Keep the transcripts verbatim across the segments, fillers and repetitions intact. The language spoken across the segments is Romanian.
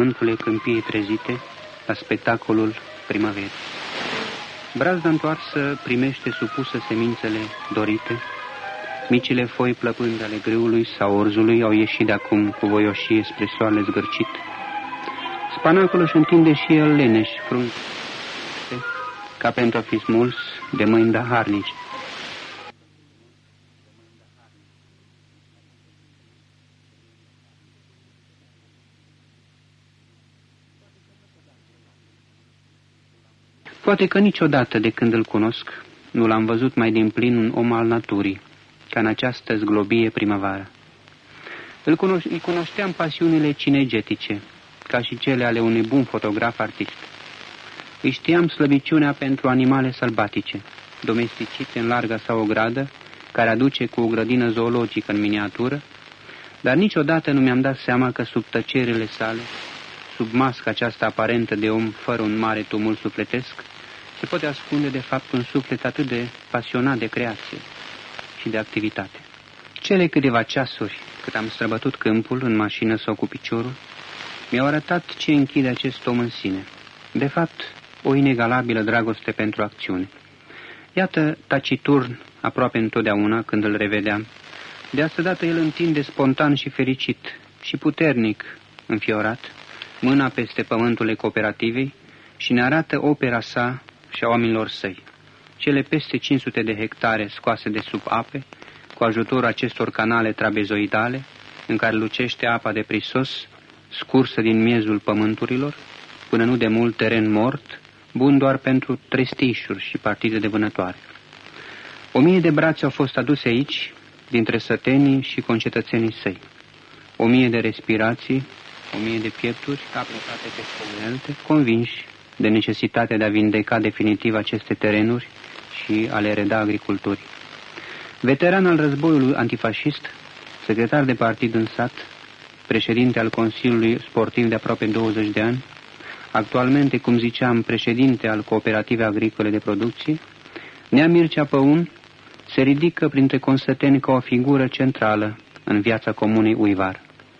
pământule câmpiei trezite la spectacolul primăverii. Brazda întoarsă primește supusă semințele dorite. Micile foi plăpând ale grâului sau orzului au ieșit de acum cu voioșie spre soarele zgârcit. Spanacul își întinde și el leneș frunze, ca pentru a fi smuls de mâini daharnice. Poate că niciodată de când îl cunosc nu l-am văzut mai din plin un om al naturii, ca în această zglobie primăvară. Îl cuno- îi cunoșteam pasiunile cinegetice, ca și cele ale unui bun fotograf artist. Îi știam slăbiciunea pentru animale sălbatice, domesticite în larga sa ogradă, care aduce cu o grădină zoologică în miniatură, dar niciodată nu mi-am dat seama că sub tăcerile sale, sub masca aceasta aparentă de om fără un mare tumult sufletesc, se poate ascunde de fapt un suflet atât de pasionat de creație și de activitate. Cele câteva ceasuri cât am străbătut câmpul în mașină sau cu piciorul, mi-au arătat ce închide acest om în sine. De fapt, o inegalabilă dragoste pentru acțiune. Iată, taciturn, aproape întotdeauna când îl revedeam, de asta dată el întinde spontan și fericit și puternic, înfiorat, mâna peste pământul cooperativei și ne arată opera sa și a oamenilor săi. Cele peste cinci sute de hectare scoase de sub ape, cu ajutorul acestor canale trabezoidale, în care lucește apa de prisos, scursă din miezul pământurilor, până nu de mult teren mort, bun doar pentru trestișuri și partide de vânătoare. O mie de brațe au fost aduse aici, dintre sătenii și concetățenii săi. O mie de respirații, o mie de piepturi, aplicate pe unelte, convinși de necesitatea de a vindeca definitiv aceste terenuri și a le reda agriculturii. Veteran al războiului antifascist, secretar de partid în sat, președinte al Consiliului Sportiv de aproape douăzeci de ani, actualmente, cum ziceam, președinte al Cooperativei Agricole de Producție, Nea Mircea Păun se ridică printre consăteni ca o figură centrală în viața comunei Uivar.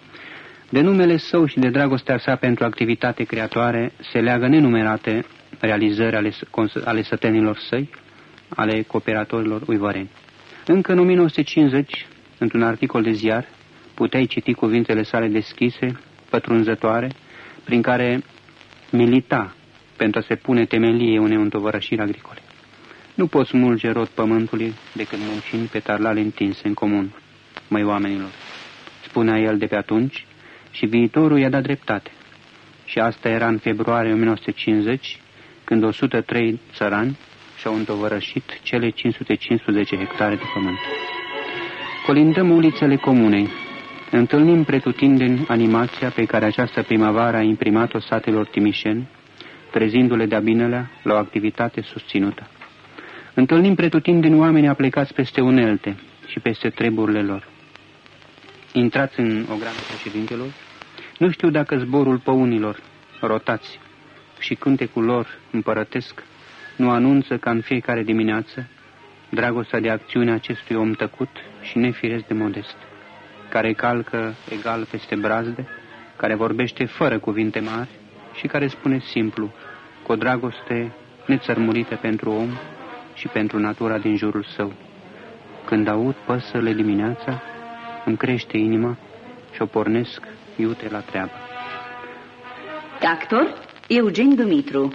De numele său și de dragostea sa pentru activitate creatoare se leagă nenumerate realizări ale, ale sătenilor săi, ale cooperatorilor uivareni. Încă în o mie nouă sute cincizeci, într-un articol de ziar, puteai citi cuvintele sale deschise, pătrunzătoare, prin care milita pentru a se pune temelie unei întovărășiri agricole. Nu poți smulge rod pământului decât muncind pe tarlale întinse în comun, măi oamenilor, spunea el de pe atunci, și viitorul i-a dat dreptate. Și asta era în februarie o mie nouă sute cincizeci, când o sută trei țărani și-au întovărășit cele cinci sute cincisprezece hectare de pământ. Colindăm ulițele comunei. Întâlnim pretutindeni animația pe care această primăvară a imprimat-o satelor timișeni, trezindu-le de-a binelea la o activitate susținută. Întâlnim pretutindeni oameni aplicați peste unelte și peste treburile lor. Intrați în ogradă președintelor, nu știu dacă zborul păunilor, rotați, și cântecul lor împărătesc nu anunță ca în fiecare dimineață dragostea de acțiune a acestui om tăcut și nefiresc de modest, care calcă egal peste brazde, care vorbește fără cuvinte mari și care spune simplu, cu o dragoste nețărmurită pentru om și pentru natura din jurul său. Când aud păsările dimineața, îmi crește inima și o pornesc iute la treabă. Doctor Eugen Dumitru.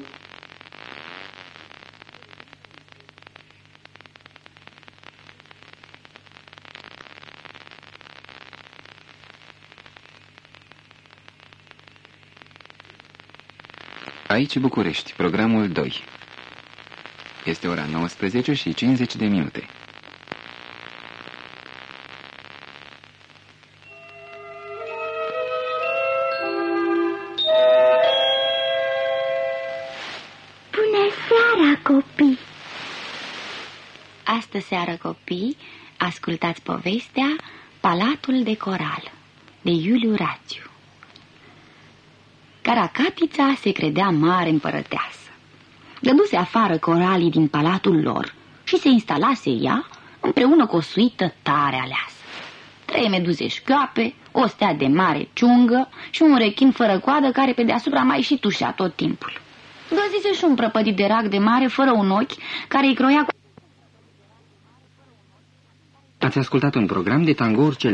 Aici București, programul doi. Este ora nouăsprezece și cincizeci de minute. Bună seara, copii! Astă seară, copii, ascultați povestea Palatul de Coral, de Iuliu Rațiu. Caracatița se credea mare împărăteasă. Dăduse afară coralii din palatul lor și se instalase ea împreună cu o suită tare aleasă. Trei meduze șchioape, o stea de mare ciungă și un rechin fără coadă care pe deasupra mai și tușea tot timpul. Găsise și un prăpădit de rac de mare fără un ochi care îi croia cu... Ați ascultat un program de Tangour cel